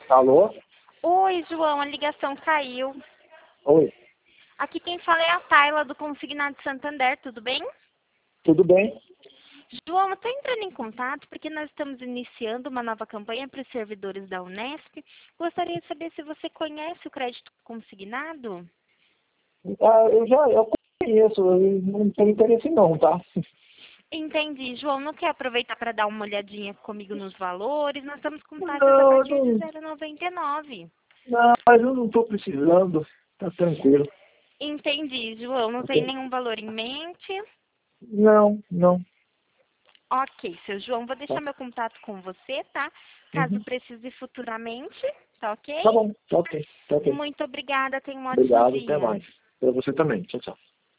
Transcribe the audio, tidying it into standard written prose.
Alô? Oi, João, a ligação caiu. Oi, Aqui quem fala é a Tayla do Consignado Santander, tudo bem? tudo bem? João, eu estou entrando em contato porque nós estamos iniciando uma nova campanha para os servidores da Unesp. Gostaria de saber se você conhece o crédito consignado? Eu conheço, eu não tenho interesse não, tá? Entendi. João, não quer aproveitar para dar uma olhadinha comigo nos valores? Nós estamos com taxas a Não, partir de não, 0,99. não, mas eu não estou precisando, tá tranquilo. Entendi, João. Não tem Ok? nenhum valor em mente? Não, não. Ok, seu João, vou Tá, deixar meu contato com você, tá? Caso uhum. precise futuramente, tá ok? Tá bom, tá ok, tá ok. Muito obrigada, tenha um ótimo Obrigado, até dia. mais. Pra você também, tchau, tchau.